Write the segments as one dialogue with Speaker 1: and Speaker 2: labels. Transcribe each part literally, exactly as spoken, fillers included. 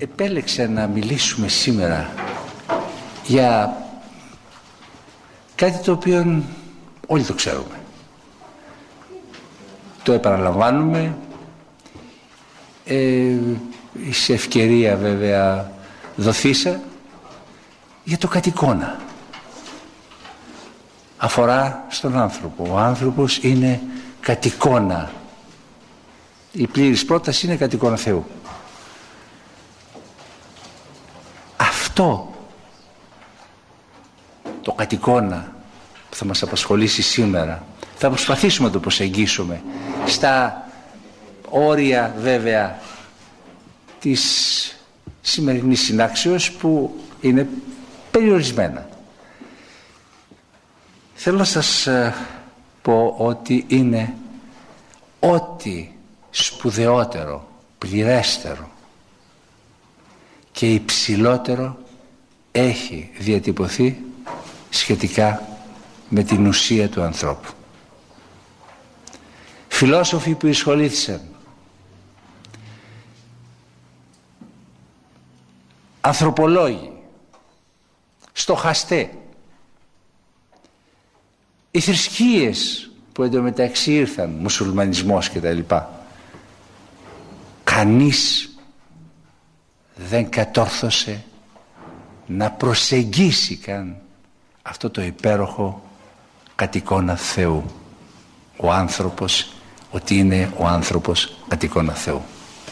Speaker 1: επέλεξα να μιλήσουμε σήμερα για κάτι το οποίο όλοι το ξέρουμε. Το επαναλαμβάνουμε, ε, σε ευκαιρία βέβαια δοθήσα, για το κατ' αφορά στον άνθρωπο. Ο άνθρωπος είναι κατ' εικόνα. Η πλήρης πρόταση είναι κατ' εικόνα Θεού. Αυτό το κατ' εικόνα που θα μας απασχολήσει σήμερα, θα προσπαθήσουμε να το προσεγγίσουμε στα όρια βέβαια της σημερινής συνάξεως, που είναι περιορισμένα. Θέλω να σας πω ότι είναι ό,τι σπουδαιότερο, πληρέστερο και υψηλότερο έχει διατυπωθεί σχετικά με την ουσία του ανθρώπου. Φιλόσοφοι που εισχολήθησαν, ανθρωπολόγοι, στοχαστέ, οι θρησκείες που εντωμεταξύ ήρθαν, μουσουλμανισμός και τα λοιπά, κανείς δεν κατόρθωσε να προσεγγίσει καν αυτό το υπέροχο κατ' εικόνα Θεού. Ο άνθρωπος, ότι είναι ο άνθρωπος κατ' εικόνα Θεού.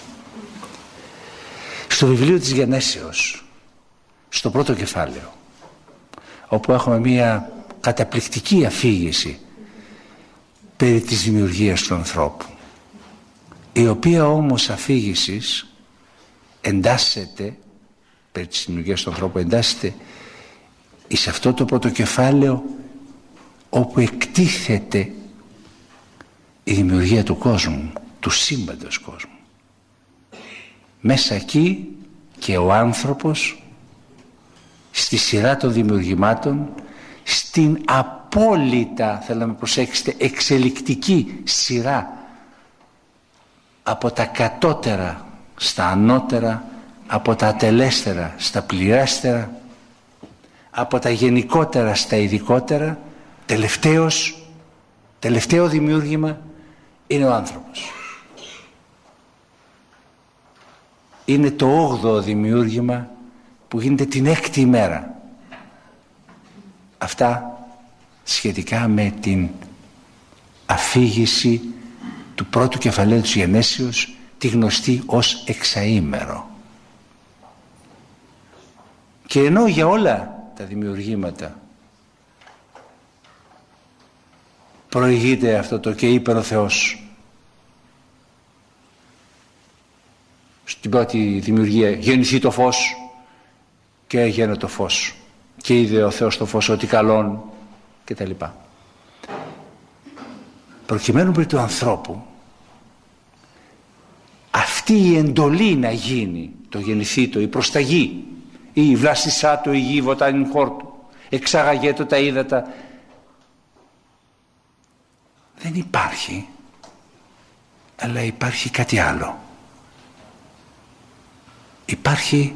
Speaker 1: Στο βιβλίο της Γενέσεως, στο πρώτο κεφάλαιο, όπου έχουμε μία καταπληκτική αφήγηση περί της δημιουργίας του ανθρώπου, η οποία όμως αφήγησης εντάσσεται, περί της δημιουργίας του ανθρώπου εντάσσεται εις αυτό το πρώτο κεφάλαιο, όπου εκτίθεται η δημιουργία του κόσμου, του σύμπαντος κόσμου. Μέσα εκεί και ο άνθρωπος στη σειρά των δημιουργημάτων, στην απόλυτα, θέλω να με προσέξετε, εξελικτική σειρά, από τα κατώτερα στα ανώτερα, από τα ατελέστερα στα πληρέστερα, από τα γενικότερα στα ειδικότερα, τελευταίος, τελευταίο δημιούργημα είναι ο άνθρωπος. Είναι το όγδοο δημιούργημα που γίνεται την έκτη ημέρα. Αυτά σχετικά με την αφήγηση του πρώτου κεφαλαίου της Γενέσεως, τη γνωστή ως εξαήμερο. Και ενώ για όλα τα δημιουργήματα προηγείται αυτό το «και είπε ο Θεός», στην πρώτη δημιουργία γεννηθεί το φως και έγινε το φως και είδε ο Θεός το φως ότι καλόν και τα λοιπά. Προκειμένου περί του ανθρώπου αυτή η εντολή να γίνει, το γεννηθεί το, η προσταγή, η βλάστησά του, η γη βοτάνιν χόρτου, εξάγαγέτο τα ύδατα, δεν υπάρχει, αλλά υπάρχει κάτι άλλο. Υπάρχει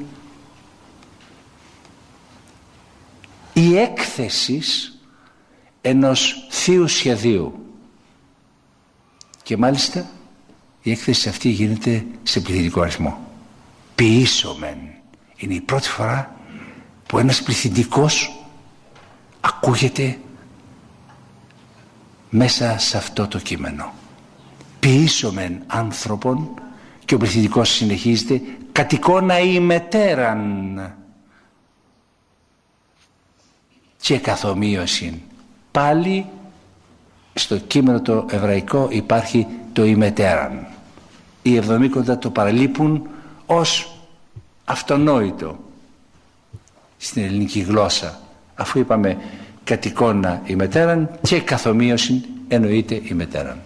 Speaker 1: η έκθεση ενός θείου σχεδίου, και μάλιστα η έκθεση αυτή γίνεται σε πληθυντικό αριθμό. Ποιήσομεν. Είναι η πρώτη φορά που ένας πληθυντικός ακούγεται μέσα σε αυτό το κείμενο. Ποιήσομεν άνθρωπον, και ο πληθυντικός συνεχίζεται, κατ' εικόνα ημετέραν και καθομοίωσιν. Πάλι στο κείμενο το εβραϊκό υπάρχει το ημετέραν. Οι εβδομήκοντα το παραλείπουν ως αυτονόητο στην ελληνική γλώσσα, αφού είπαμε κατ' εικόνα ημετέραν και καθομοίωσιν εννοείται ημετέραν.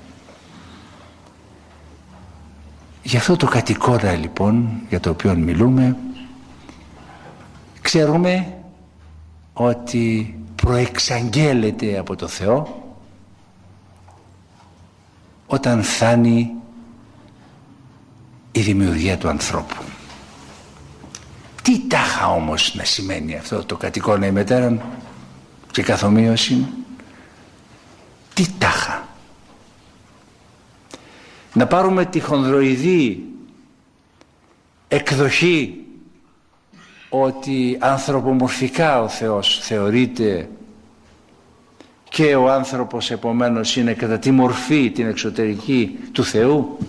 Speaker 1: Για αυτό το κατ' εικόνα λοιπόν, για το οποίο μιλούμε, ξέρουμε ότι προεξαγγέλλεται από το Θεό όταν φτάνει η δημιουργία του ανθρώπου. Τι τάχα όμως να σημαίνει αυτό το κατοικώνα η μετέραν και καθομοίωση? Τι τάχα? Να πάρουμε τη χονδροειδή εκδοχή ότι ανθρωπομορφικά ο Θεός θεωρείται και ο άνθρωπος επομένως είναι κατά τη μορφή την εξωτερική του Θεού.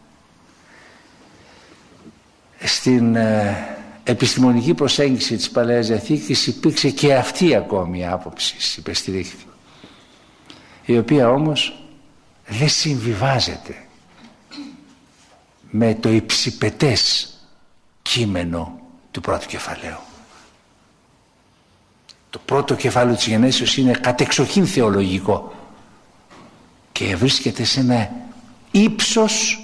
Speaker 1: Στην ε, επιστημονική προσέγγιση της Παλαιάς Διαθήκης υπήρξε και αυτή ακόμη η άποψη, υπεστηρίχθη, η οποία όμως δεν συμβιβάζεται με το υψηπετές κείμενο του πρώτου κεφαλαίου. Το πρώτο κεφάλαιο της Γενέσεως είναι κατεξοχήν θεολογικό και βρίσκεται σε ένα ύψος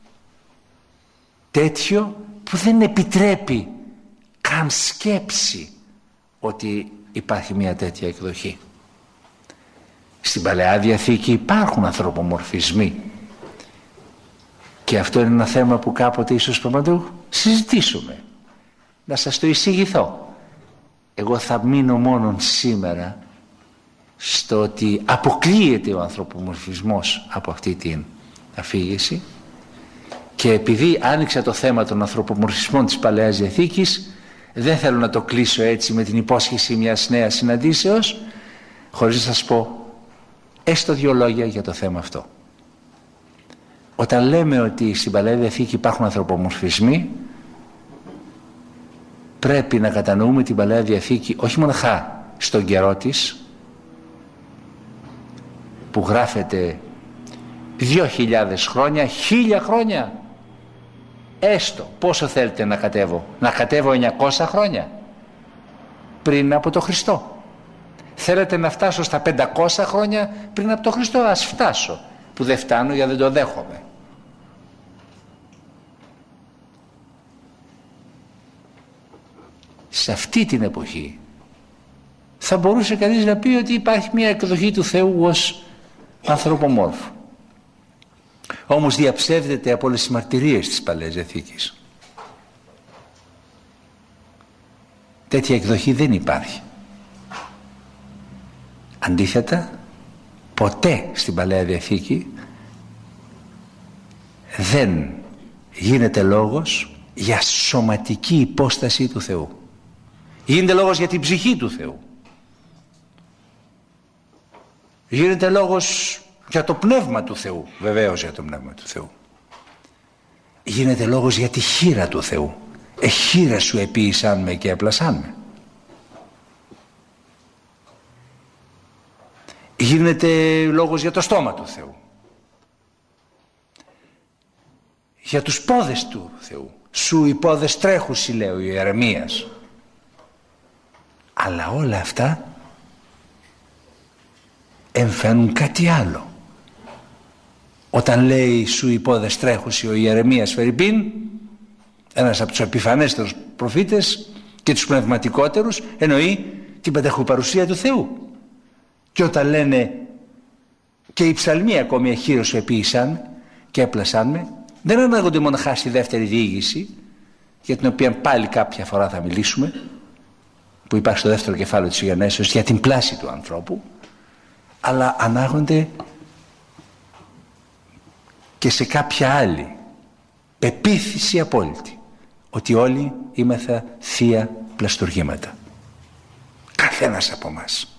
Speaker 1: τέτοιο που δεν επιτρέπει καν σκέψη ότι υπάρχει μια τέτοια εκδοχή. Στην Παλαιά Διαθήκη υπάρχουν ανθρωπομορφισμοί και αυτό είναι ένα θέμα που κάποτε ίσως πρέπει να το συζητήσουμε, να σας το εισηγηθώ. Εγώ θα μείνω μόνον σήμερα στο ότι αποκλείεται ο ανθρωπομορφισμός από αυτή την αφήγηση, και επειδή άνοιξα το θέμα των ανθρωπομορφισμών της Παλαιάς Διαθήκης, δεν θέλω να το κλείσω έτσι με την υπόσχεση μιας νέας συναντήσεως χωρίς να σας πω έστω δύο λόγια για το θέμα αυτό. Όταν λέμε ότι στην Παλαιά Διαθήκη υπάρχουν ανθρωπομορφισμοί, πρέπει να κατανοούμε την Παλαιά Διαθήκη όχι μοναχά στον καιρό της, που γράφεται δύο χιλιάδες χρόνια, χίλια χρόνια, έστω πόσο θέλετε να κατέβω, να κατέβω εννιακόσια χρόνια πριν από το Χριστό? Θέλετε να φτάσω στα πεντακόσια χρόνια πριν από το Χριστό? Ας φτάσω, που δεν φτάνω γιατί δεν το δέχομαι. Σε αυτή την εποχή θα μπορούσε κανείς να πει ότι υπάρχει μια εκδοχή του Θεού ως ανθρωπομόρφου. Όμως διαψεύδεται από όλες τις μαρτυρίες της Παλαιάς Διαθήκης. Τέτοια εκδοχή δεν υπάρχει. Αντίθετα, ποτέ στην Παλαιά Διαθήκη δεν γίνεται λόγος για σωματική υπόσταση του Θεού. Γίνεται λόγος για την ψυχή του Θεού. Γίνεται λόγος για το πνεύμα του Θεού, βεβαίως για το πνεύμα του Θεού. Γίνεται λόγος για τη χείρα του Θεού. Εχείρα σου επίησαν με και έπλασαν με. Γίνεται λόγος για το στόμα του Θεού. Για τους πόδες του Θεού. Σου οι πόδες τρέχουσι, λέει ο Ιερεμίας. Αλλά όλα αυτά εμφαίνουν κάτι άλλο. Όταν λέει σου οι πόδες τρέχουσι ο Ιερεμίας Φερρυπίν, ένας από τους επιφανέστερους προφήτες και τους πνευματικότερους, εννοεί την πενταχού παρουσία του Θεού. Και όταν λένε και οι ψαλμοί ακόμη εχείρω σου επίησαν και έπλασαν με, δεν ανάγονται μοναχά στη δεύτερη διήγηση, για την οποία πάλι κάποια φορά θα μιλήσουμε, που υπάρχει στο δεύτερο κεφάλαιο της Γενέσεως, για την πλάση του ανθρώπου, αλλά ανάγονται και σε κάποια άλλη πεποίθηση απόλυτη ότι όλοι είμεθα θεία πλαστουργήματα, καθένας από μας.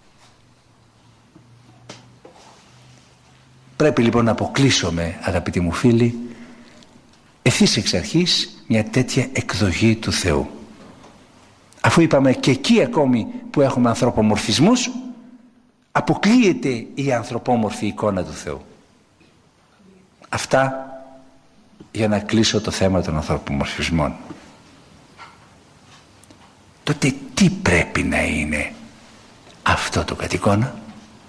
Speaker 1: Πρέπει λοιπόν να αποκλείσουμε, αγαπητοί μου φίλοι, ευθύς εξ αρχής μια τέτοια εκδοχή του Θεού. Αφού είπαμε και εκεί ακόμη που έχουμε ανθρωπομορφισμούς, αποκλείεται η ανθρωπόμορφη εικόνα του Θεού. Αυτά για να κλείσω το θέμα των ανθρωπομορφισμών. Τότε τι πρέπει να είναι αυτό το κατοικώνα?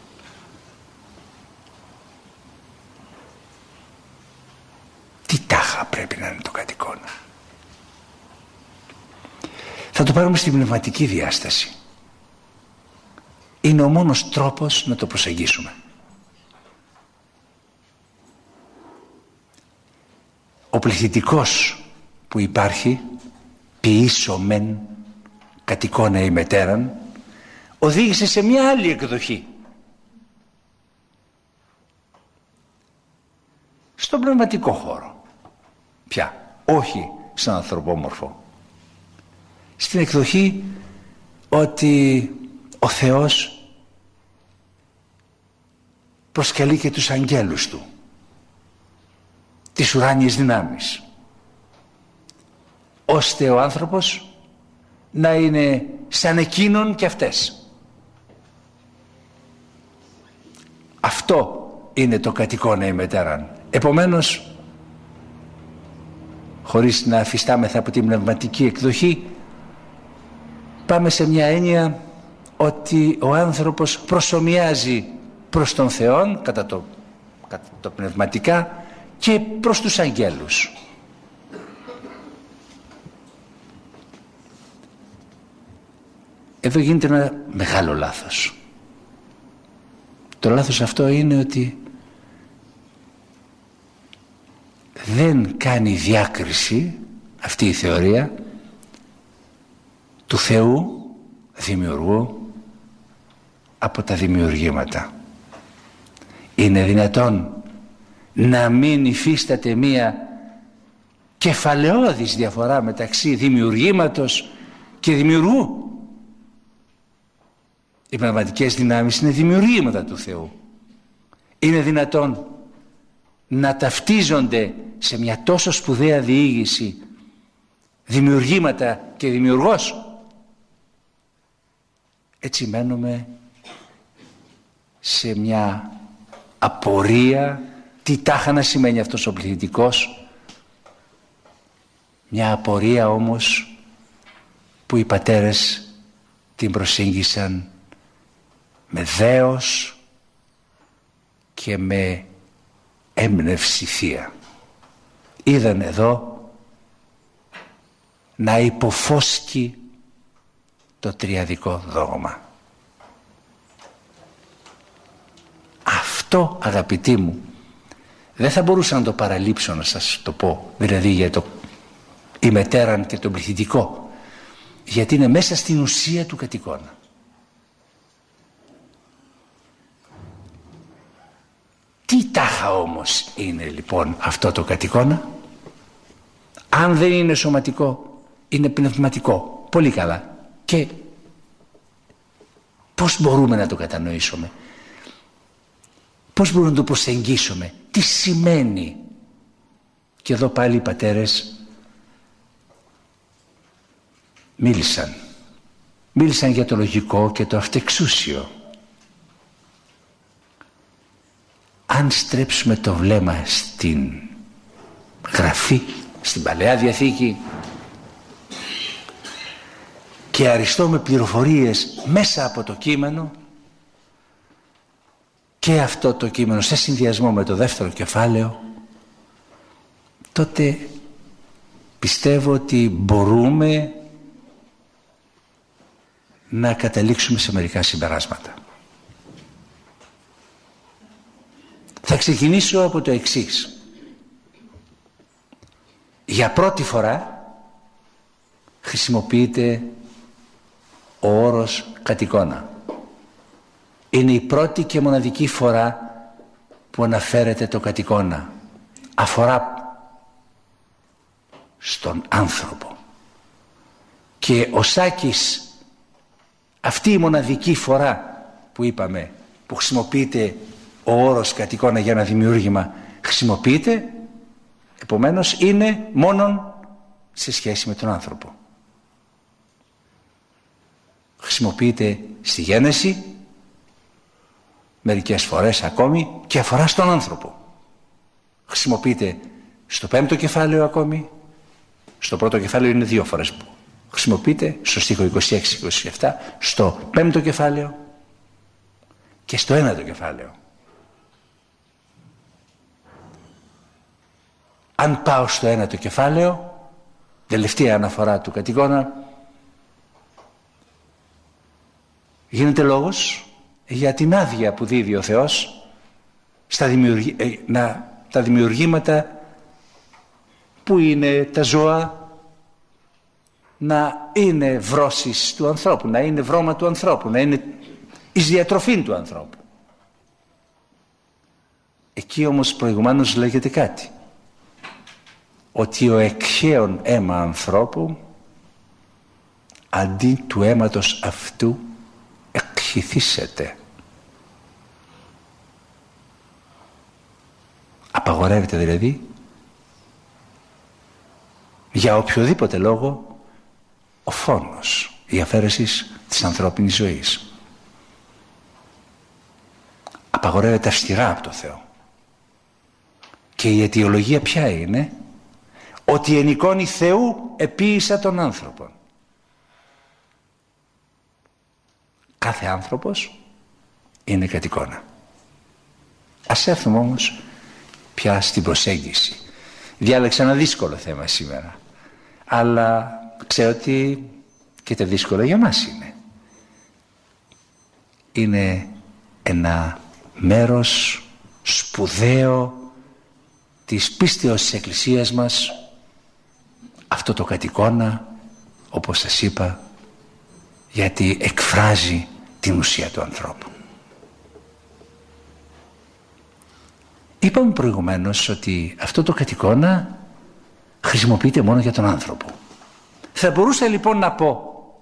Speaker 1: Τι τάχα πρέπει να είναι το κατοικώνα? Θα το πάρουμε στην πνευματική διάσταση. Είναι ο μόνος τρόπος να το προσεγγίσουμε. Ο πληθυντικός που υπάρχει ποιήσομεν κατοικώνα η μετέραν, οδήγησε σε μια άλλη εκδοχή. Στον πνευματικό χώρο πια, όχι σαν ανθρωπόμορφο. Στην εκδοχή ότι ο Θεός προσκαλεί και τους αγγέλους του, τις ουράνιες δυνάμεις, ώστε ο άνθρωπος να είναι σαν εκείνον και αυτές. Αυτό είναι το κατοικώνα η μετέραν. Επομένως, χωρίς να αφιστάμεθα από την πνευματική εκδοχή, πάμε σε μια έννοια ότι ο άνθρωπος προσομοιάζει προς τον Θεό κατά το, κατά το πνευματικά και προς τους αγγέλους. Εδώ γίνεται ένα μεγάλο λάθος. Το λάθος αυτό είναι ότι δεν κάνει διάκριση αυτή η θεωρία του Θεού δημιουργού από τα δημιουργήματα. Είναι δυνατόν να μην υφίσταται μία κεφαλαιώδης διαφορά μεταξύ δημιουργήματος και δημιουργού? Οι πνευματικές δυνάμεις είναι δημιουργήματα του Θεού. Είναι δυνατόν να ταυτίζονται σε μια τόσο σπουδαία διήγηση δημιουργήματα και δημιουργός? Έτσι μένουμε σε μια απορία τι τάχα να σημαίνει αυτός ο πληθυντικός, μια απορία όμως που οι πατέρες την προσήγγισαν με δέος και με έμπνευση θεία. Είδαν εδώ να υποφώσκει το τριαδικό δόγμα. Αυτό, αγαπητοί μου, δεν θα μπορούσα να το παραλείψω να σας το πω, δηλαδή για το ημετέραν και τον πληθυντικό, γιατί είναι μέσα στην ουσία του κατοικώνα. Τι τάχα όμως είναι λοιπόν αυτό το κατοικώνα? Αν δεν είναι σωματικό, είναι πνευματικό. Πολύ καλά. Και πώς μπορούμε να το κατανοήσουμε? Πώς μπορούμε να το προσεγγίσουμε? Τι σημαίνει? Και εδώ πάλι οι πατέρες μίλησαν. Μίλησαν για το λογικό και το αυτεξούσιο. Αν στρέψουμε το βλέμμα στην Γραφή, στην Παλαιά Διαθήκη, και αριστούμε πληροφορίες μέσα από το κείμενο, και αυτό το κείμενο σε συνδυασμό με το δεύτερο κεφάλαιο, τότε πιστεύω ότι μπορούμε να καταλήξουμε σε μερικά συμπεράσματα. Θα ξεκινήσω από το εξής. Για πρώτη φορά χρησιμοποιείται ο όρος κατοικώνα. Είναι η πρώτη και μοναδική φορά που αναφέρεται το κατοικώνα. Αφορά στον άνθρωπο. Και ο Σάκης, αυτή η μοναδική φορά που είπαμε, που χρησιμοποιείται ο όρος κατοικώνα για ένα δημιούργημα, χρησιμοποιείται, επομένως είναι μόνον σε σχέση με τον άνθρωπο. Χρησιμοποιείται στη Γένεση, μερικές φορές ακόμη, και αφορά στον άνθρωπο. Χρησιμοποιείται στο πέμπτο κεφάλαιο ακόμη. Στο πρώτο κεφάλαιο είναι δύο φορές που χρησιμοποιείται, στο στίχο είκοσι έξι είκοσι επτά, στο πέμπτο κεφάλαιο και στο ένατο κεφάλαιο. Αν πάω στο ένατο κεφάλαιο, τελευταία αναφορά του κατοικώνα, γίνεται λόγος για την άδεια που δίδει ο Θεός στα δημιουργη... ε, να... τα δημιουργήματα που είναι τα ζώα, να είναι βρώσεις του ανθρώπου, να είναι βρώμα του ανθρώπου, να είναι εις διατροφήν του ανθρώπου. Εκεί όμως προηγουμένως λέγεται κάτι, ότι ο εκχέων αίμα ανθρώπου αντί του αίματος αυτού εκχυθήσεται. Απαγορεύεται δηλαδή για οποιοδήποτε λόγο ο φόνος, η αφαίρεση της ανθρώπινης ζωής. Απαγορεύεται αυστηρά από το Θεό. Και η αιτιολογία ποια είναι? Ότι εν εικόνη Θεού επίησα τον άνθρωπον. Κάθε άνθρωπος είναι κατ' εικόνα. Ας έρθουμε όμως πια στην προσέγγιση. Διάλεξα ένα δύσκολο θέμα σήμερα, αλλά ξέρω ότι και το δύσκολο για μας είναι. Είναι ένα μέρος σπουδαίο της πίστεως της Εκκλησίας μας, αυτό το κατ' εικόνα, όπως σας είπα, γιατί εκφράζει την ουσία του ανθρώπου. Είπαμε προηγουμένως ότι αυτό το κατ' εικόνα χρησιμοποιείται μόνο για τον άνθρωπο. Θα μπορούσα λοιπόν να πω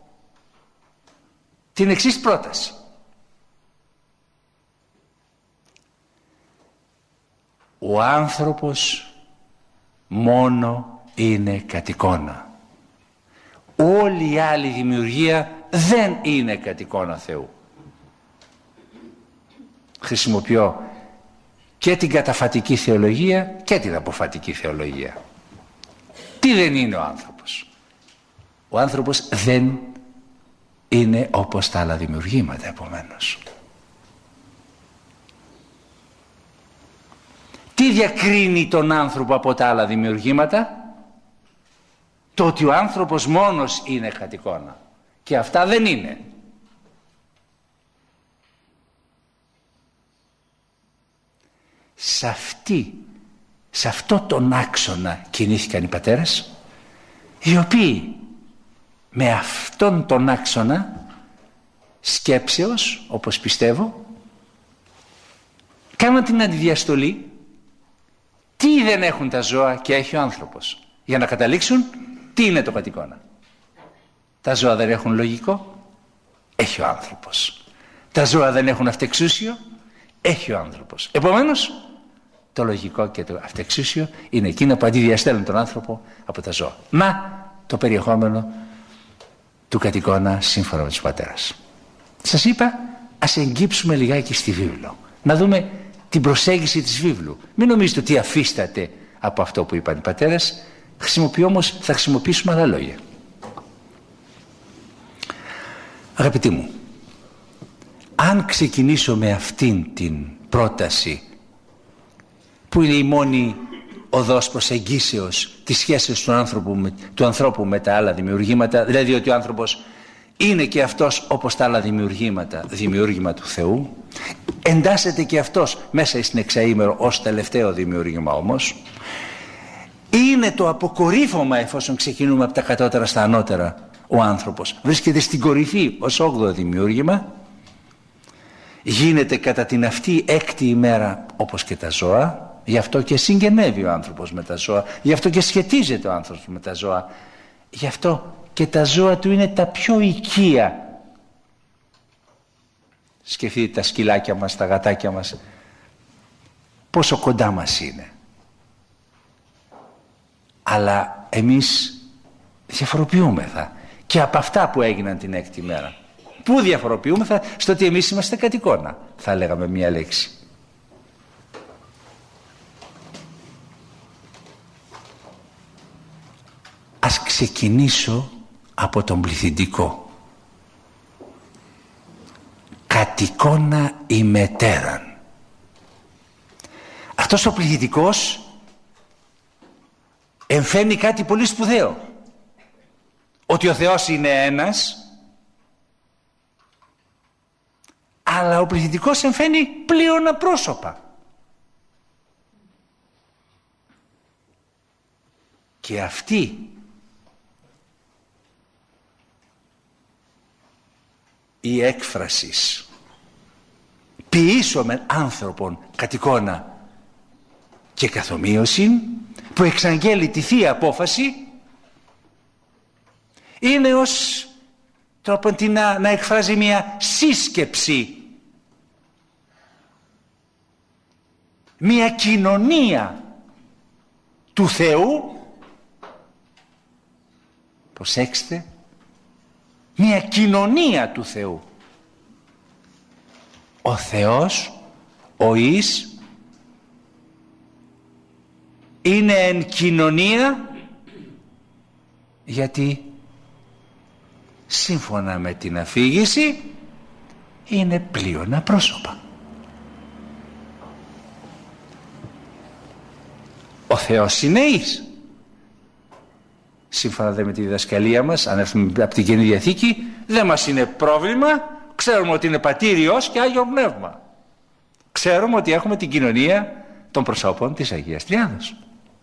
Speaker 1: την εξής πρόταση. Ο άνθρωπος μόνο είναι κατ' εικόνα. Όλη η άλλη δημιουργία δεν είναι κατ' εικόνα Θεού. Χρησιμοποιώ και την καταφατική θεολογία και την αποφατική θεολογία. Τι δεν είναι ο άνθρωπος? Ο άνθρωπος δεν είναι όπως τα άλλα δημιουργήματα, επομένως. Τι διακρίνει τον άνθρωπο από τα άλλα δημιουργήματα? Το ότι ο άνθρωπος μόνος είναι κατ' εικόνα. Και αυτά δεν είναι. Σε αυτή, σε αυτό τον άξονα κινήθηκαν οι πατέρες, οι οποίοι με αυτόν τον άξονα σκέψεως, όπως πιστεύω, κάναν την αντιδιαστολή. Τι δεν έχουν τα ζώα και έχει ο άνθρωπος, για να καταλήξουν τι είναι το κατ' εικόνα. Τα ζώα δεν έχουν λογικό, έχει ο άνθρωπος. Τα ζώα δεν έχουν αυτεξούσιο, έχει ο άνθρωπος. Επομένως, το λογικό και το αυτεξούσιο είναι εκείνο που αντιδιαστέλνουν τον άνθρωπο από τα ζώα. Μα το περιεχόμενο του κατ' εικόνα σύμφωνα με τους πατέρας. Σας είπα, ας εγκύψουμε λιγάκι στη βίβλο, να δούμε την προσέγγιση της βίβλου. Μην νομίζετε ότι αφίσταται από αυτό που είπαν οι πατέρες. Χρησιμοποιώ όμως, θα χρησιμοποιήσουμε άλλα λόγια. Αγαπητοί μου, αν ξεκινήσω με αυτήν την πρόταση που είναι η μόνη οδός προσεγγίσεως της σχέσης του ανθρώπου, με, του ανθρώπου με τα άλλα δημιουργήματα, δηλαδή ότι ο άνθρωπος είναι και αυτός όπως τα άλλα δημιουργήματα, δημιούργημα του Θεού, εντάσσεται και αυτός μέσα στην εξαήμερο ως τελευταίο δημιούργημα όμως, είναι το αποκορύφωμα, εφόσον ξεκινούμε από τα κατώτερα στα ανώτερα, ο άνθρωπος βρίσκεται στην κορυφή ως όγδοο δημιούργημα, γίνεται κατά την αυτή έκτη ημέρα όπως και τα ζώα, γι' αυτό και συγγενεύει ο άνθρωπος με τα ζώα, γι' αυτό και σχετίζεται ο άνθρωπος με τα ζώα, γι' αυτό και τα ζώα του είναι τα πιο οικεία. Σκεφτείτε τα σκυλάκια μας, τα γατάκια μας, πόσο κοντά μας είναι. Αλλά εμείς διαφοροποιούμεθα και από αυτά που έγιναν την έκτη μέρα. Πού διαφοροποιούμεθα? Στο ότι εμείς είμαστε κατ' εικόνα, θα λέγαμε μία λέξη. Ας ξεκινήσω από τον πληθυντικό. Κατ' εικόνα ημετέραν. Αυτός ο πληθυντικός εμφαίνει κάτι πολύ σπουδαίο. Ότι ο Θεός είναι ένας, αλλά ο πληθυντικός εμφαίνει πλέον απρόσωπα. Και αυτή η έκφρασης ποιήσομεν άνθρωπον κατ' εικόνα και καθομοίωση, που εξαγγέλει τη Θεία Απόφαση, είναι ως τρόπο να, να εκφράζει μια σύσκεψη, μια κοινωνία του Θεού. Προσέξτε, μια κοινωνία του Θεού. Ο Θεός, ο Εις, είναι εν κοινωνία, γιατί σύμφωνα με την αφήγηση είναι πλείονα πρόσωπα. Ο Θεός είναι Εις. Σύμφωνα δε με τη διδασκαλία μας, αν έρθουμε από την Καινή Διαθήκη, δεν μας είναι πρόβλημα. Ξέρουμε ότι είναι Πατήρ, Υιός και Άγιο Πνεύμα. Ξέρουμε ότι έχουμε την κοινωνία των προσώπων της Αγίας Τριάδος.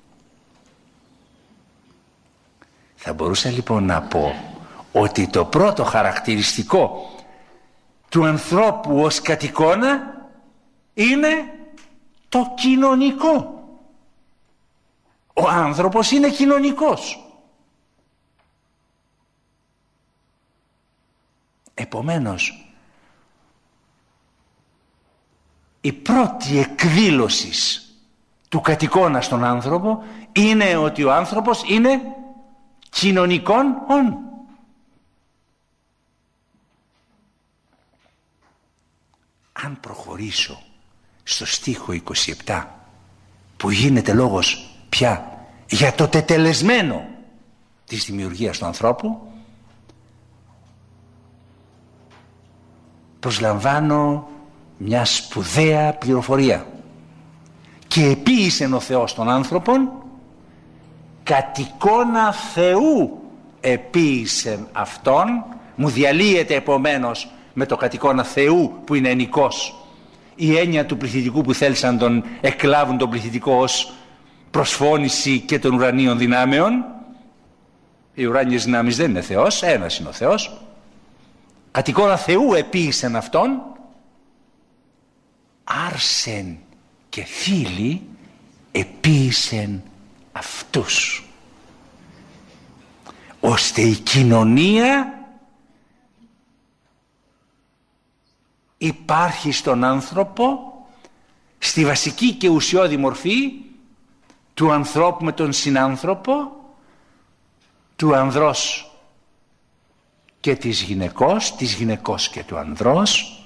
Speaker 1: Θα μπορούσα λοιπόν να πω ότι το πρώτο χαρακτηριστικό του ανθρώπου ως κατ' εικόνα είναι το κοινωνικό. Ο άνθρωπος είναι κοινωνικός. Επομένως, η πρώτη εκδήλωση του κατ' εικόνα στον άνθρωπο είναι ότι ο άνθρωπος είναι κοινωνικών όν. Αν προχωρήσω στο στίχο είκοσι επτά, που γίνεται λόγος πια για το τετελεσμένο της δημιουργίας του ανθρώπου, προσλαμβάνω μια σπουδαία πληροφορία. Και επίησεν ο Θεός των άνθρωπων κατ' εικόνα Θεού επίησεν αυτόν. Μου διαλύεται επομένως με το κατ' εικόνα Θεού που είναι ενικός η έννοια του πληθυντικού που θέλησαν τον εκλάβουν τον πληθυντικό ως προσφώνηση και των ουρανίων δυνάμεων. Οι ουράνιες δυνάμεις δεν είναι Θεός, ένας είναι ο Θεός. Κατ' εικόνα Θεού επίησεν αυτόν, άρσεν και φίλοι επίησεν αυτούς, ώστε η κοινωνία υπάρχει στον άνθρωπο στη βασική και ουσιώδη μορφή του ανθρώπου με τον συνάνθρωπο, του ανδρός και της γυναικός, της γυναικός και του ανδρός,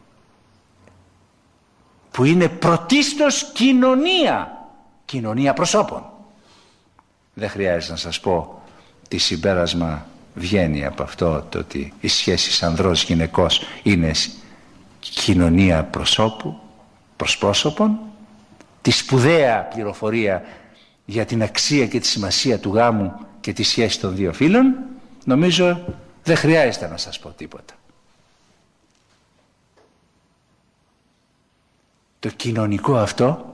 Speaker 1: που είναι πρωτίστως κοινωνία, κοινωνία προσώπων. Δεν χρειάζεται να σας πω τι συμπέρασμα βγαίνει από αυτό, το ότι οι σχέσεις ανδρός γυναικός είναι κοινωνία προσώπου, προσπρόσωπων. Τη σπουδαία πληροφορία για την αξία και τη σημασία του γάμου και τη σχέση των δύο φύλων, νομίζω δεν χρειάζεται να σας πω τίποτα. Το κοινωνικό αυτό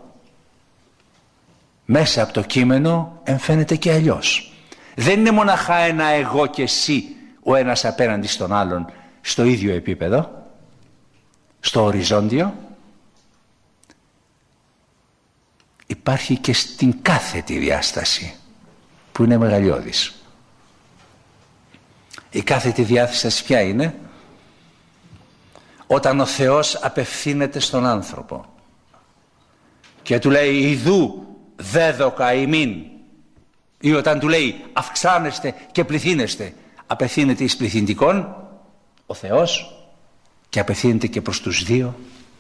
Speaker 1: μέσα από το κείμενο εμφαίνεται και αλλιώς. Δεν είναι μοναχά ένα εγώ και εσύ ο ένας απέναντι στον άλλον στο ίδιο επίπεδο, στο οριζόντιο. Υπάρχει και στην κάθετη διάσταση που είναι μεγαλειώδης. Η κάθετη διάσταση ποια είναι? Όταν ο Θεός απευθύνεται στον άνθρωπο και του λέει «Ιδού δέδοκα ημίν», ή όταν του λέει «αυξάνεστε και πληθύνεστε», απευθύνεται εις πληθυντικών ο Θεός και απευθύνεται και προς τους δύο.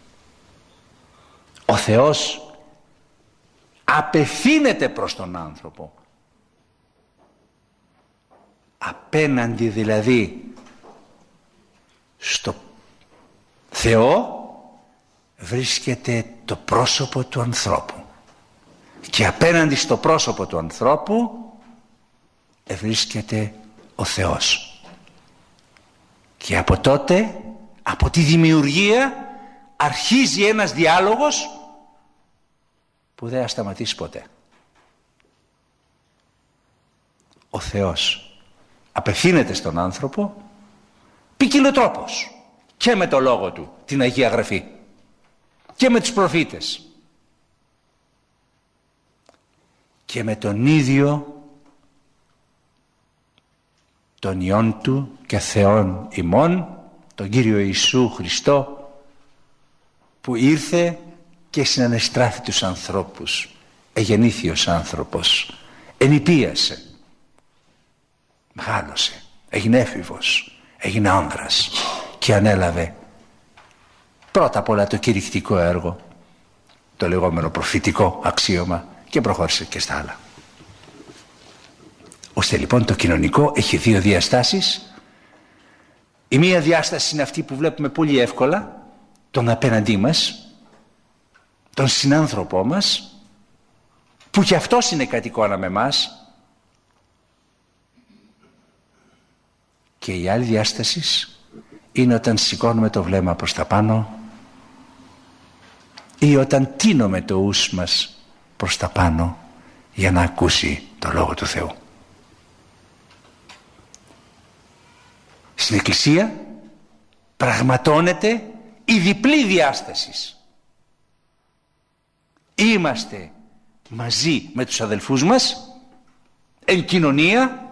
Speaker 1: Ο Θεός απευθύνεται προς τον άνθρωπο, απέναντι δηλαδή στο Θεό βρίσκεται το πρόσωπο του ανθρώπου και απέναντι στο πρόσωπο του ανθρώπου βρίσκεται ο Θεός. Και από τότε, από τη δημιουργία, αρχίζει ένας διάλογος που δεν θα σταματήσει ποτέ. Ο Θεός απευθύνεται στον άνθρωπο ποικιλοτρόπως. και με το λόγο του, την Αγία Γραφή, και με τους προφήτες, και με τον ίδιο τον Υιόν του και Θεόν ημών, τον Κύριο Ιησού Χριστό, που ήρθε και συνανεστράφη τους ανθρώπους, εγεννήθη άνθρωπος, ενηπίασε, μεγάλωσε, έγινε έφηβος, έγινε άνδρας και ανέλαβε πρώτα απ' όλα το κηρυκτικό έργο, το λεγόμενο προφητικό αξίωμα, και προχώρησε και στα άλλα. Ώστε λοιπόν το κοινωνικό έχει δύο διαστάσεις. Η μία διάσταση είναι αυτή που βλέπουμε πολύ εύκολα, τον απέναντί μας, τον συνάνθρωπό μας, που κι αυτός είναι κατ' εικόνα με μας. Και η άλλη διάσταση είναι όταν σηκώνουμε το βλέμμα προς τα πάνω ή όταν τίνουμε το ους μας προς τα πάνω για να ακούσει το Λόγο του Θεού. Στην Εκκλησία πραγματώνεται η διπλή διάσταση. Είμαστε μαζί με τους αδελφούς μας εν κοινωνία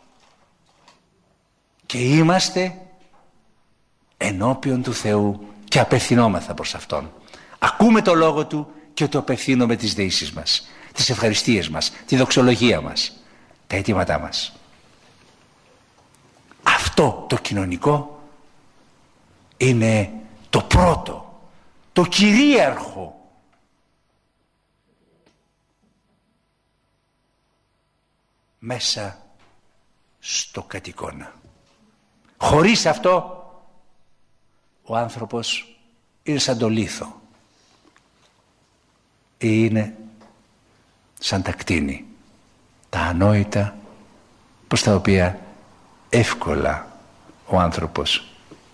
Speaker 1: και είμαστε ενώπιον του Θεού και απευθυνόμαθα προς Αυτόν. Ακούμε το Λόγο Του και το απευθύνουμε τις δεήσεις μας, τις ευχαριστίες μας, τη δοξολογία μας, τα αιτήματά μας. Αυτό το κοινωνικό είναι το πρώτο, το κυρίαρχο μέσα στο κατ' εικόνα. Χωρίς αυτό ο άνθρωπος είναι σαν το λίθο ή είναι σαν τα κτήνη, τα ανόητα, προς τα οποία εύκολα ο άνθρωπος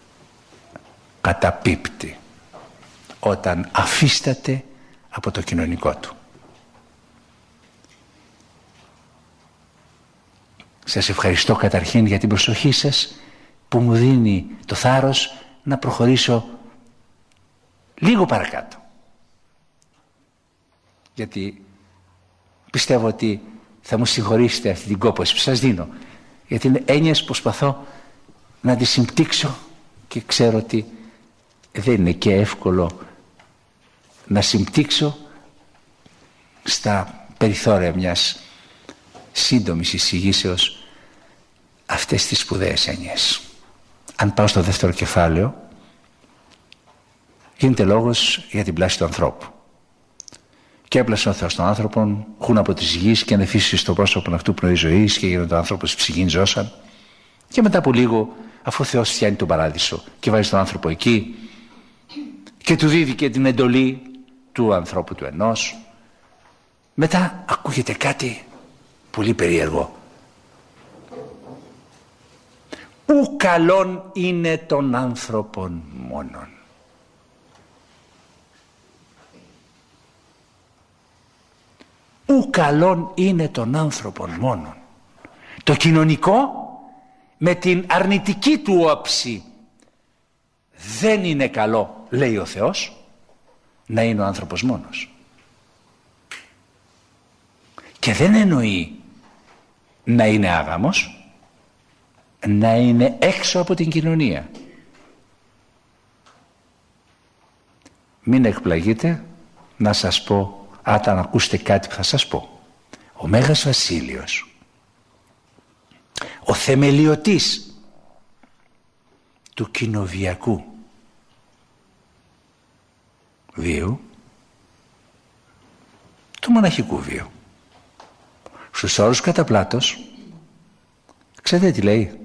Speaker 1: καταπίπτει όταν αφίσταται από το κοινωνικό του. Σας ευχαριστώ καταρχήν για την προσοχή σας που μου δίνει το θάρρος να προχωρήσω λίγο παρακάτω. Γιατί πιστεύω ότι θα μου συγχωρήσετε αυτή την κόπωση που σας δίνω, γιατί είναι έννοιες που προσπαθώ να τις συμπτύξω και ξέρω ότι δεν είναι και εύκολο να συμπτύξω στα περιθώρια μιας σύντομης εισηγήσεως αυτές τις σπουδαίες έννοιες. Αν πάω στο δεύτερο κεφάλαιο, γίνεται λόγος για την πλάση του ανθρώπου. Και έπλασε ο Θεός των άνθρωπων, χουν από της γης και ανεφύσει στο πρόσωπο αυτού πνοή ζωής και γίνονται άνθρωπος ψυχήν ζώσαν. Και μετά από λίγο, αφού ο Θεός φτιάνει τον παράδεισο και βάζει τον άνθρωπο εκεί και του δίδει και την εντολή του ανθρώπου του ενός, μετά ακούγεται κάτι πολύ περίεργο. Ου καλόν είναι των άνθρωπων μόνον. Ου καλόν είναι των άνθρωπων μόνον. Το κοινωνικό με την αρνητική του όψη δεν είναι καλό, λέει ο Θεός, να είναι ο άνθρωπος μόνος. Και δεν εννοεί να είναι άγαμος, να είναι έξω από την κοινωνία. Μην εκπλαγείτε να σας πω, όταν ακούσετε κάτι που θα σας πω. Ο Μέγας Βασίλειος, ο θεμελιωτής του κοινοβιακού βίου, του μοναχικού βίου, στους όρους κατά πλάτος, ξέρετε τι λέει?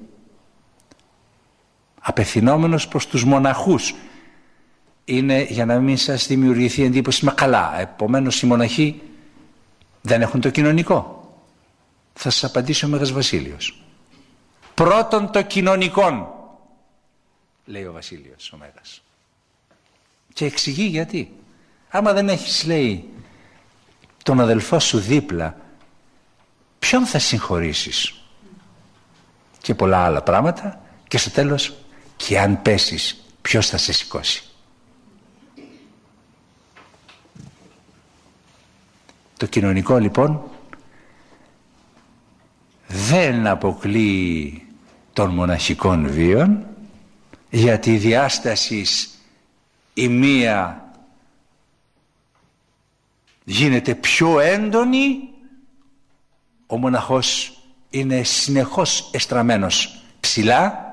Speaker 1: Απευθυνόμενος προς τους μοναχούς. Είναι για να μην σας δημιουργηθεί εντύπωση, μα καλά, επομένως οι μοναχοί δεν έχουν το κοινωνικό. Θα σας απαντήσει ο Μέγας Βασίλειος. Πρώτον το κοινωνικόν, λέει ο Βασίλειος ο Μέγας. Και εξηγεί γιατί. Άμα δεν έχεις, λέει, τον αδελφό σου δίπλα, ποιον θα συγχωρήσεις? Και πολλά άλλα πράγματα. Και στο τέλος, και αν πέσεις ποιος θα σε σηκώσει? Το κοινωνικό λοιπόν δεν αποκλείει των μοναχικών βίων, γιατί η διάσταση η μία γίνεται πιο έντονη, ο μοναχός είναι συνεχώς εστραμμένος ψηλά,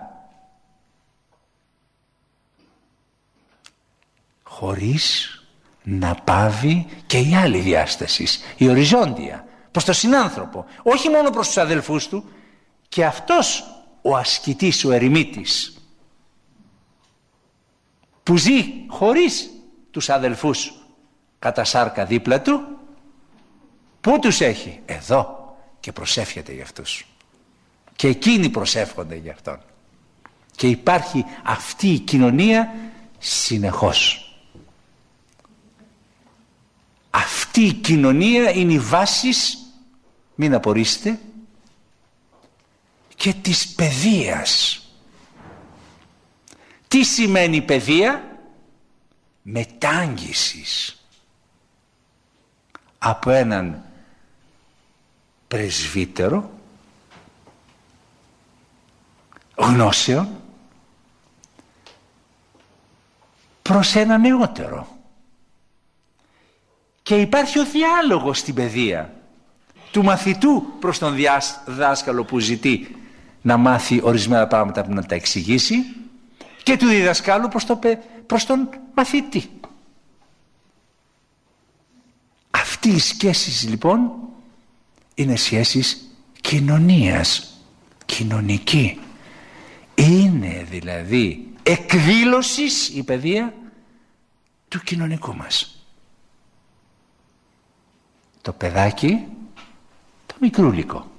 Speaker 1: χωρίς να πάβει και η άλλη διάσταση, η οριζόντια, προς τον συνάνθρωπο, όχι μόνο προς τους αδελφούς του, και αυτός ο ασκητής, ο ερημίτης, που ζει χωρίς τους αδελφούς κατά σάρκα δίπλα του, πού τους έχει? Εδώ, και προσεύχεται για αυτούς, και εκείνοι προσεύχονται για αυτόν, και υπάρχει αυτή η κοινωνία συνεχώς. Αυτή η κοινωνία είναι η βάση, μην απορρίσετε, και της παιδείας. Τι σημαίνει παιδεία? Μετάγγισης από έναν πρεσβύτερο γνώσεων προς ένα νεότερο. Και υπάρχει ο διάλογος στην παιδεία του μαθητού προς τον δάσκαλο που ζητεί να μάθει ορισμένα πράγματα που να τα εξηγήσει, και του διδασκάλου προς, το, προς τον μαθητή. Αυτοί οι σχέσεις λοιπόν είναι σχέσεις κοινωνίας, κοινωνική. Είναι δηλαδή εκδήλωσης η παιδεία του κοινωνικού μας. Το παιδάκι, το μικρούλικο,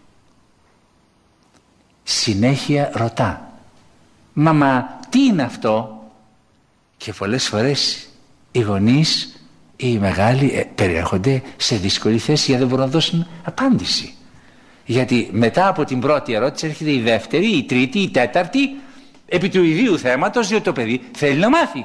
Speaker 1: συνέχεια ρωτά, «Μαμά, τι είναι αυτό?» Και πολλές φορές οι γονείς ή οι μεγάλοι ε, περιέρχονται σε δύσκολη θέση, γιατί δεν μπορούν να δώσουν απάντηση. Γιατί μετά από την πρώτη ερώτηση έρχεται η δεύτερη, η τρίτη, η τέταρτη, επί του ιδίου θέματος, διότι το παιδί θέλει να μάθει.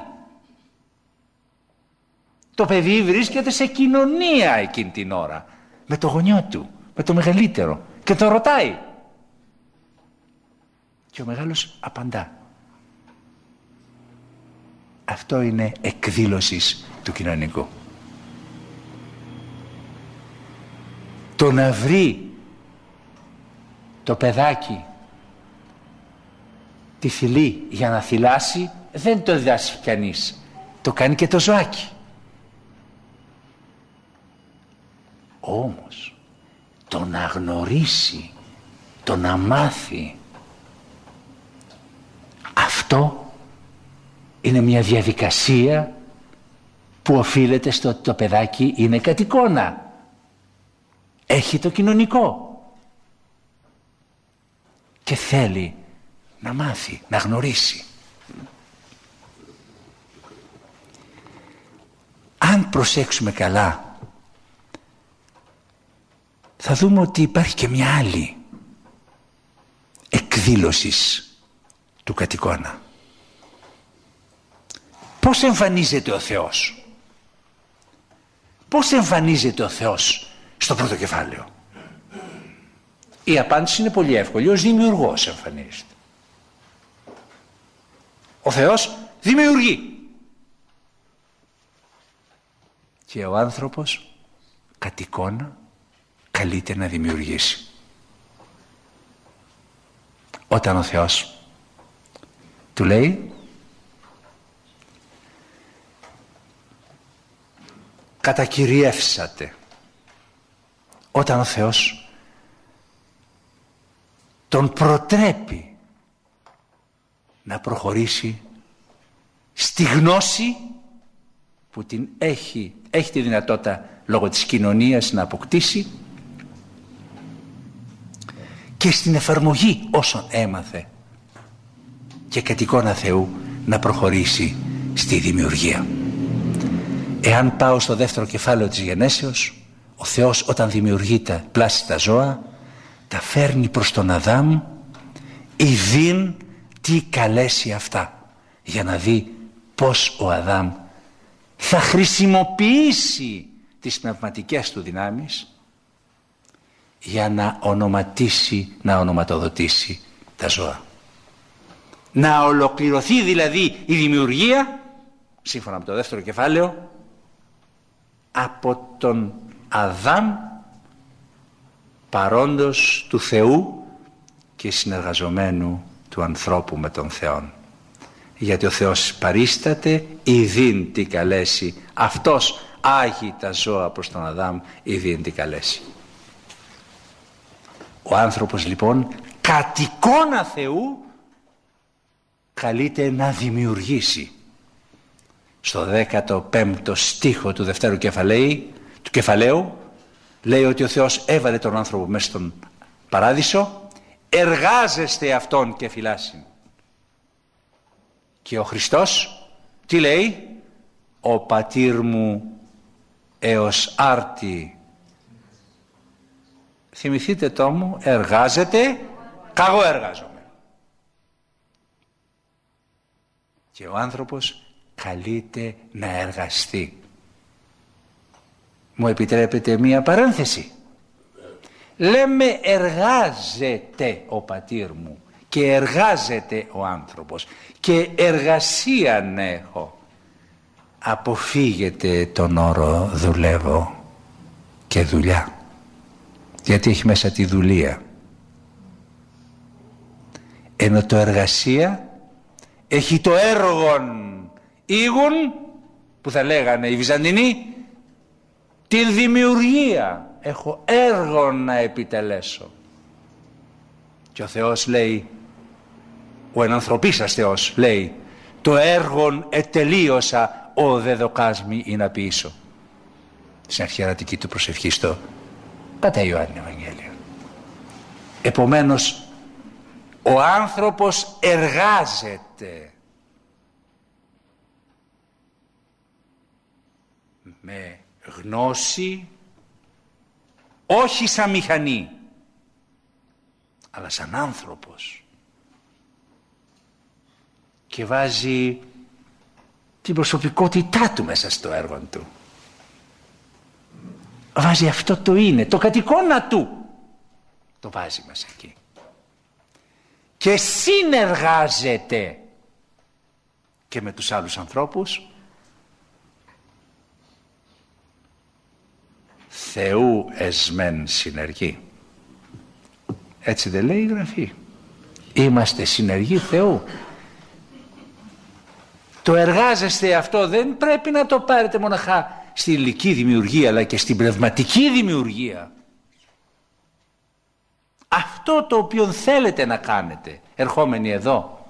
Speaker 1: Το παιδί βρίσκεται σε κοινωνία εκείνη την ώρα με το γονιό του, με το μεγαλύτερο, και το ρωτάει. Και ο μεγάλος απαντά. Αυτό είναι εκδήλωση του κοινωνικού. Το να βρει το παιδάκι τη θηλή για να θυλάσει δεν το διδάσκει κανείς. Το κάνει και το ζωάκι. Όμως το να γνωρίσει, το να μάθει, αυτό είναι μια διαδικασία που οφείλεται στο ότι το παιδάκι είναι κατ' εικόνα. Έχει το κοινωνικό και θέλει να μάθει, να γνωρίσει. Αν προσέξουμε καλά, θα δούμε ότι υπάρχει και μια άλλη εκδήλωση του κατ' εικόνα. Πώς εμφανίζεται ο Θεός? Πώς εμφανίζεται ο Θεός στο πρώτο κεφάλαιο? Η απάντηση είναι πολύ εύκολη. Ως δημιουργός εμφανίζεται. Ο Θεός δημιουργεί. Και ο άνθρωπος κατ' εικόνα καλείται να δημιουργήσει. Όταν ο Θεός του λέει, κατακυριεύσατε, όταν ο Θεός τον προτρέπει να προχωρήσει στη γνώση που την έχει, έχει τη δυνατότητα λόγω της κοινωνίας να αποκτήσει, και στην εφαρμογή όσων έμαθε, και κατ' εικόνα Θεού να προχωρήσει στη δημιουργία. Εάν πάω στο δεύτερο κεφάλαιο της γενέσεως, ο Θεός όταν δημιουργεί τα πλάστα ζώα, τα φέρνει προς τον Αδάμ, ειδήν τι καλέσει αυτά, για να δει πώς ο Αδάμ θα χρησιμοποιήσει τις πνευματικές του δυνάμεις για να ονοματίσει, να ονοματοδοτήσει τα ζώα. Να ολοκληρωθεί δηλαδή η δημιουργία, σύμφωνα με το δεύτερο κεφάλαιο, από τον Αδάμ παρόντος του Θεού και συνεργαζομένου του ανθρώπου με τον Θεόν. Γιατί ο Θεός παρίσταται ειδήν τι καλέσει, αυτός άγει τα ζώα προς τον Αδάμ ειδήν τι καλέσει. Ο άνθρωπος λοιπόν κατ' εικόνα Θεού καλείται να δημιουργήσει. Στο δέκατο πέμπτο στίχο του δευτέρου κεφαλαίου, του κεφαλαίου λέει ότι ο Θεός έβαλε τον άνθρωπο μέσα στον παράδεισο, εργάζεστε αυτόν και φυλάσσιν. Και ο Χριστός τι λέει? Ο πατήρ μου έως άρτη. Θυμηθείτε το μου, εργάζεται, καγώ εργάζομαι. Και ο άνθρωπος καλείται να εργαστεί. Μου επιτρέπετε μία παρένθεση? Λέμε εργάζεται ο πατήρ μου και εργάζεται ο άνθρωπος και εργασίαν έχω. Αποφύγετε τον όρο δουλεύω και δουλειά, γιατί έχει μέσα τη δουλεία. Ενώ το εργασία έχει το έργον ήγουν, που θα λέγανε οι Βυζαντινοί, την δημιουργία. Έχω έργο να επιτελέσω. Και ο Θεός λέει, ο ενανθρωπίσας Θεός λέει, το έργον ετελείωσα, ο δε δοκάσμη ή να ποιήσω. Στην αρχιερατική του προσευχή στο κατά Ιωάννη Ευαγγέλιο. Επομένως ο άνθρωπος εργάζεται με γνώση, όχι σαν μηχανή, αλλά σαν άνθρωπος, και βάζει την προσωπικότητά του μέσα στο έργο του. Βάζει αυτό το είναι, το κατ' εικόνα του, το βάζει μέσα εκεί. Και συνεργάζεται και με τους άλλους ανθρώπους, Θεού εσμεν συνεργοί. Έτσι δεν λέει η Γραφή? Είμαστε συνεργοί Θεού. Το εργάζεστε αυτό δεν πρέπει να το πάρετε μοναχά στη υλική δημιουργία, αλλά και στην πνευματική δημιουργία. Αυτό το οποίο θέλετε να κάνετε ερχόμενοι εδώ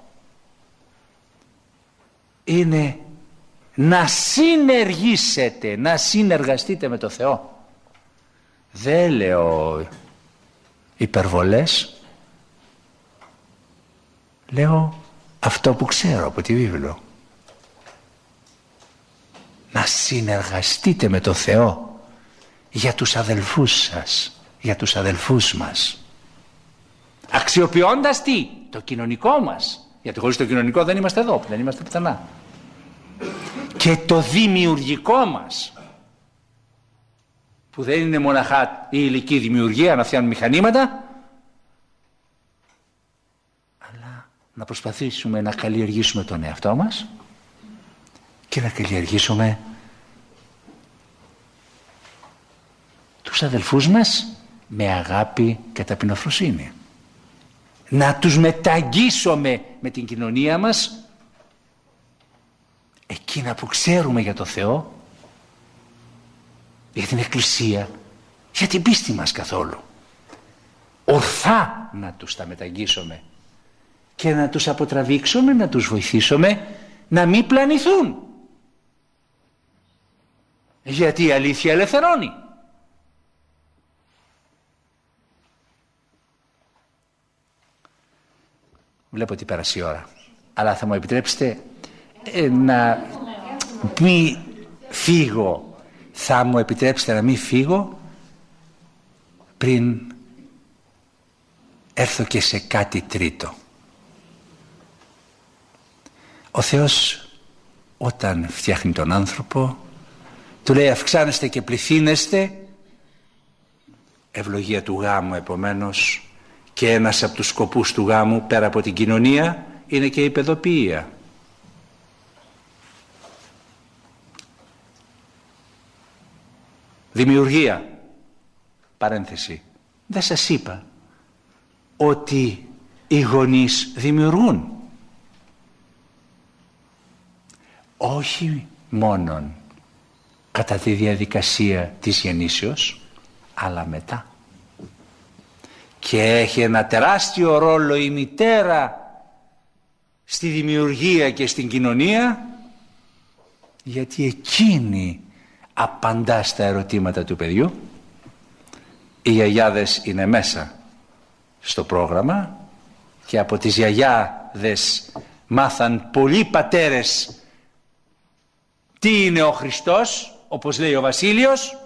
Speaker 1: είναι να συνεργήσετε, να συνεργαστείτε με το Θεό. Δεν λέω υπερβολές, λέω αυτό που ξέρω από τη βίβλο. Να συνεργαστείτε με το Θεό για τους αδελφούς σας, για τους αδελφούς μας, αξιοποιώντας τι? Το κοινωνικό μας, γιατί χωρίς το κοινωνικό δεν είμαστε εδώ, δεν είμαστε πουθενά, και το δημιουργικό μας, που δεν είναι μοναχά η υλική δημιουργία, να φτιάχνουν μηχανήματα, αλλά να προσπαθήσουμε να καλλιεργήσουμε τον εαυτό μας και να καλλιεργήσουμε τους αδελφούς μας με αγάπη και ταπεινοφροσύνη. Να τους μεταγγίσουμε με την κοινωνία μας εκείνα που ξέρουμε για το Θεό, για την Εκκλησία, για την πίστη μας καθόλου. Ορθά να τους τα μεταγγίσουμε και να τους αποτραβήξουμε, να τους βοηθήσουμε να μην πλανηθούν. Γιατί η αλήθεια ελευθερώνει. Βλέπω ότι πέρασε η ώρα, αλλά θα μου επιτρέψετε ε, να μην φύγω. Θα μου επιτρέψετε να μην φύγω πριν έρθω και σε κάτι τρίτο. Ο Θεός όταν φτιάχνει τον άνθρωπο του λέει αυξάνεστε και πληθύνεστε, ευλογία του γάμου επομένως, και ένας από τους σκοπούς του γάμου πέρα από την κοινωνία είναι και η παιδοποιία. Δημιουργία, παρένθεση, δεν σας είπα ότι οι γονείς δημιουργούν? Όχι μόνον κατά τη διαδικασία της γεννήσεως, αλλά μετά. Και έχει ένα τεράστιο ρόλο η μητέρα στη δημιουργία και στην κοινωνία, γιατί εκείνη απαντά στα ερωτήματα του παιδιού. Οι γιαγιάδες είναι μέσα στο πρόγραμμα και από τις γιαγιάδες μάθαν πολλοί πατέρες τι είναι ο Χριστός, όπως λέει ο Βασίλειος,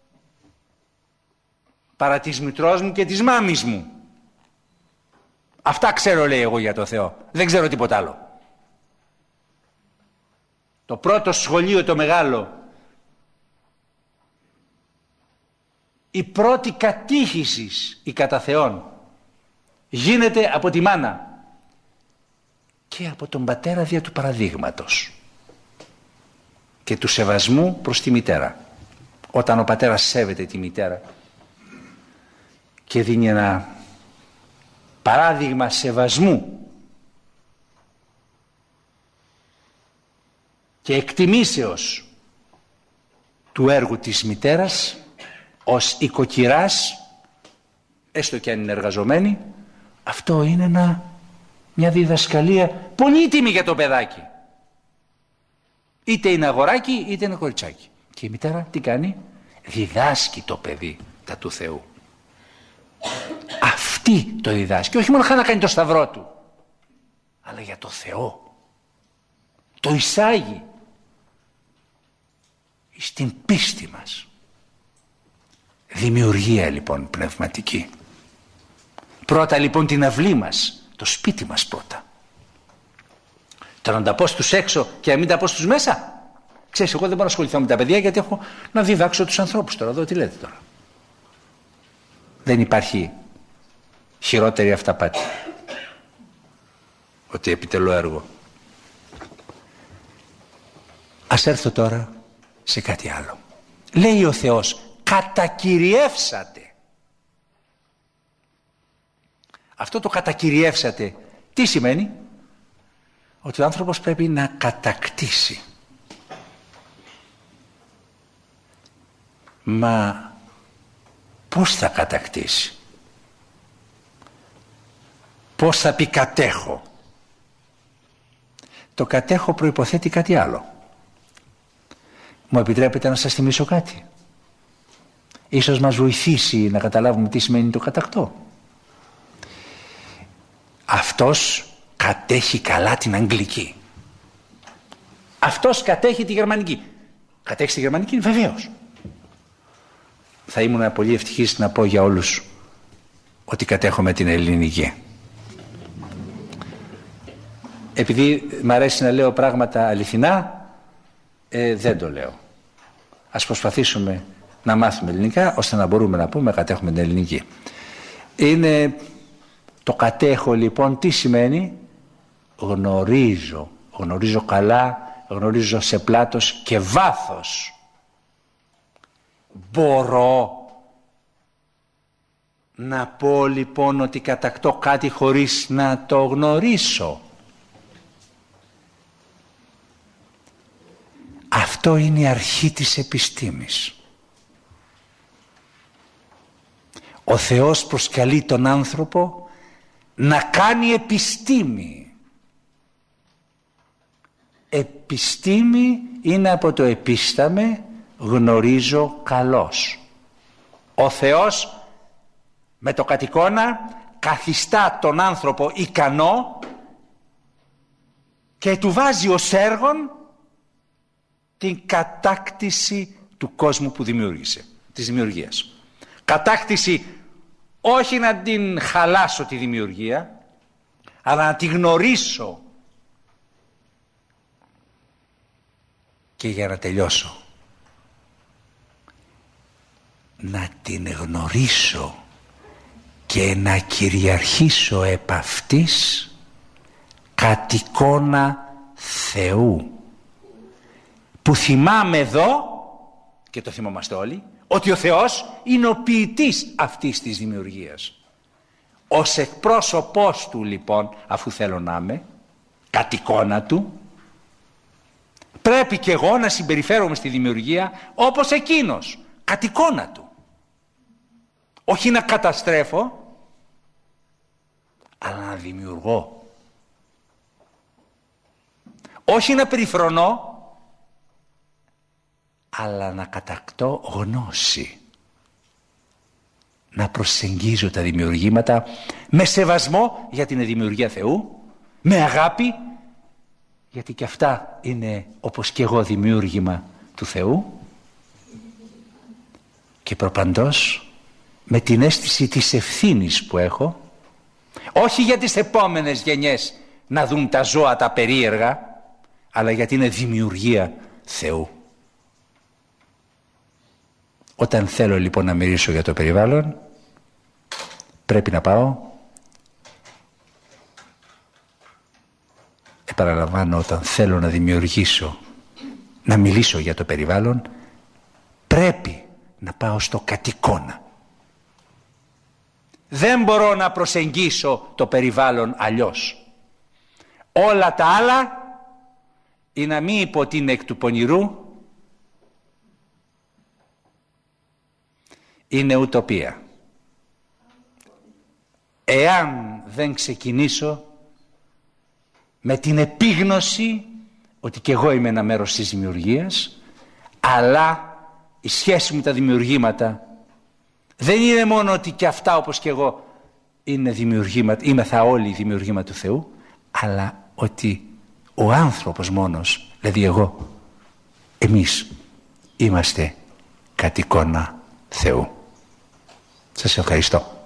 Speaker 1: παρά της μητρός μου και της μάμης μου. Αυτά ξέρω, λέει, εγώ για το Θεό. Δεν ξέρω τίποτα άλλο. Το πρώτο σχολείο το μεγάλο, η πρώτη κατήχηση η κατά Θεόν γίνεται από τη μάνα και από τον πατέρα δια του παραδείγματος και του σεβασμού προς τη μητέρα. Όταν ο πατέρας σέβεται τη μητέρα και δίνει ένα παράδειγμα σεβασμού και εκτιμήσεως του έργου της μητέρας ως οικοκυράς, έστω και αν είναι εργαζομένη, αυτό είναι ένα, μια διδασκαλία πολύτιμη για το παιδάκι. Είτε είναι αγοράκι είτε είναι κοριτσάκι. Και η μητέρα τι κάνει? Διδάσκει το παιδί τα του Θεού. Αυτή το διδάσκει, όχι μόνο να κάνει το σταυρό του, αλλά για το Θεό. Το εισάγει στην πίστη μας. Δημιουργία λοιπόν πνευματική. Πρώτα λοιπόν την αυλή μας, το σπίτι μας πρώτα. Τώρα να τα πω στους έξω και να μην τα πω στους μέσα. Ξέρεις, εγώ δεν μπορώ να ασχοληθώ με τα παιδιά γιατί έχω να διδάξω τους ανθρώπους τώρα. Εδώ τι λέτε τώρα? Δεν υπάρχει χειρότερη αυταπάτη ότι επιτελώ έργο. Ας έρθω τώρα σε κάτι άλλο. Λέει ο Θεός, κατακυριεύσατε. Αυτό το κατακυριεύσατε τι σημαίνει? Ότι ο άνθρωπος πρέπει να κατακτήσει. Μα πώς θα κατακτήσει? Πώς θα πει κατέχω? Το κατέχω προϋποθέτει κάτι άλλο. Μου επιτρέπετε να σας θυμίσω κάτι? Ίσως μας βοηθήσει να καταλάβουμε τι σημαίνει το κατακτώ. Αυτός κατέχει καλά την αγγλική. Αυτός κατέχει τη γερμανική. Κατέχει τη γερμανική, βεβαίως. Θα ήμουν πολύ ευτυχής να πω για όλους ότι κατέχομαι την ελληνική. Επειδή μ' αρέσει να λέω πράγματα αληθινά, ε, δεν το λέω. Ας προσπαθήσουμε να μάθουμε ελληνικά ώστε να μπορούμε να πούμε κατέχουμε την ελληνική. Είναι το κατέχω λοιπόν τι σημαίνει? Γνωρίζω, γνωρίζω καλά, γνωρίζω σε πλάτος και βάθος. Μπορώ να πω λοιπόν ότι κατακτώ κάτι χωρίς να το γνωρίσω. Αυτό είναι η αρχή της επιστήμης. Ο Θεός προσκαλεί τον άνθρωπο να κάνει επιστήμη. Επιστήμη είναι από το επίσταμε, γνωρίζω καλώς. Ο Θεός με το κατ' εικόνα καθιστά τον άνθρωπο ικανό και του βάζει ως έργον την κατάκτηση του κόσμου που δημιούργησε, της δημιουργίας. Κατάκτηση όχι να την χαλάσω τη δημιουργία, αλλά να τη γνωρίσω Και για να τελειώσω, να την γνωρίσω και να κυριαρχήσω επ' αυτής κατ' εικόνα Θεού, που θυμάμαι εδώ, και το θυμόμαστε όλοι, ότι ο Θεός είναι ο ποιητής αυτής της δημιουργίας. Ως εκπρόσωπός του λοιπόν, αφού θέλω να είμαι κατ' εικόνα του, πρέπει και εγώ να συμπεριφέρομαι στη δημιουργία όπως εκείνος, κατ' εικόνα του. Όχι να καταστρέφω, αλλά να δημιουργώ. Όχι να περιφρονώ, αλλά να κατακτώ γνώση. Να προσεγγίζω τα δημιουργήματα με σεβασμό για την δημιουργία Θεού, με αγάπη, γιατί και αυτά είναι όπως και εγώ δημιούργημα του Θεού, και προπαντός με την αίσθηση της ευθύνης που έχω, όχι για τις επόμενες γενιές να δουν τα ζώα τα περίεργα, αλλά γιατί είναι δημιουργία Θεού. Όταν θέλω λοιπόν να μιλήσω για το περιβάλλον, πρέπει να πάω, επαναλαμβάνω, όταν θέλω να δημιουργήσω, να μιλήσω για το περιβάλλον, πρέπει να πάω στο κατ' εικόνα. Δεν μπορώ να προσεγγίσω το περιβάλλον αλλιώς. Όλα τα άλλα, ή να μην υποτείνει εκ του πονηρού, είναι ουτοπία. Εάν δεν ξεκινήσω με την επίγνωση ότι και εγώ είμαι ένα μέρος της δημιουργίας, αλλά η σχέση με τα δημιουργήματα δεν είναι μόνο ότι και αυτά όπως και εγώ είναι δημιουργήματα, είμαι θα όλοι δημιουργήματα του Θεού, αλλά ότι ο άνθρωπος μόνος, δηλαδή εγώ, εμείς είμαστε κατ' εικόνα Θεού. Σας ευχαριστώ.